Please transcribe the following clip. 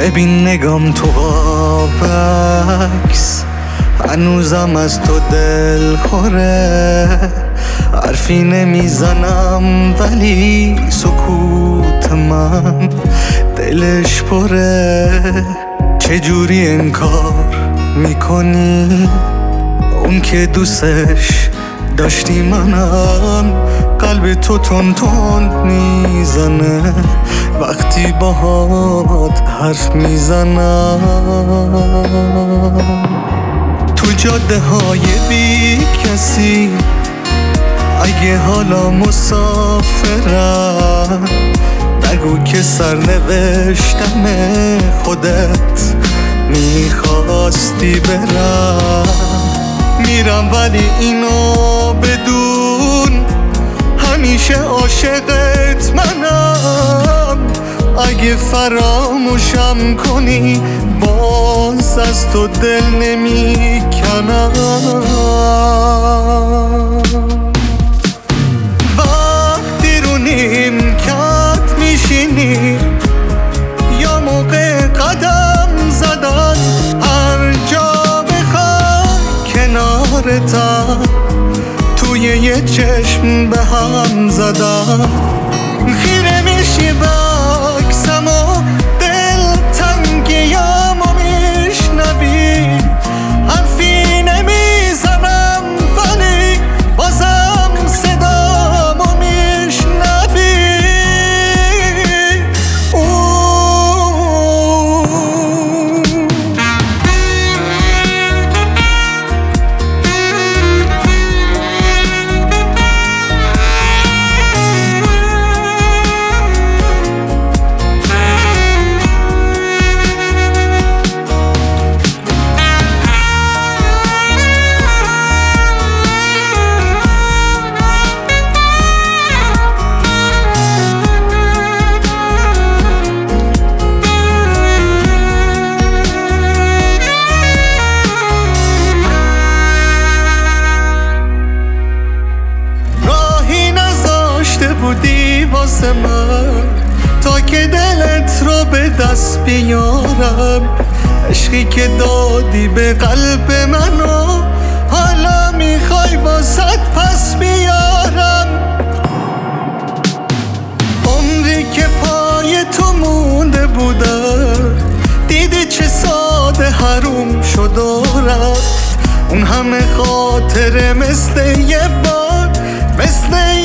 ببین نگام تو عکس، هنوزم از تو دل خوره. حرفی نمیزنم ولی سکوت من دلش پره. چجوری انکار میکنی اون که دوستش داشتی؟ منم قلب تو تون تون میزنه وقتی باهات حرف میزنم. تو جاده های بی کسی اگه حالا مسافرم، نگو که سرنوشتم خودت میخواستی برم. میرم ولی اینو بدون همیشه عاشقت منم. اگه فراموشم کنی باز از تو دل نمیکنم. وقتی رو نیمکت میشینی یا موقع قدم زدن، هر جا بخوام کنارتم، توی یه چشم به هم زدم. خیره میشی به عکسم و دلتنگیامو میشنوی. حرفی نمیزنم ولی بازم صدامو میشنوی. بودی واسه من تا که دلت رو به دست بیارم. عشقی که دادی به قلب منو حالا میخوای واسط پس بیارم. عمری که پای تو مونده بودم، دیدی چه ساده حروم شد و رفت. اون همه خاطره مثل یه بار، مثل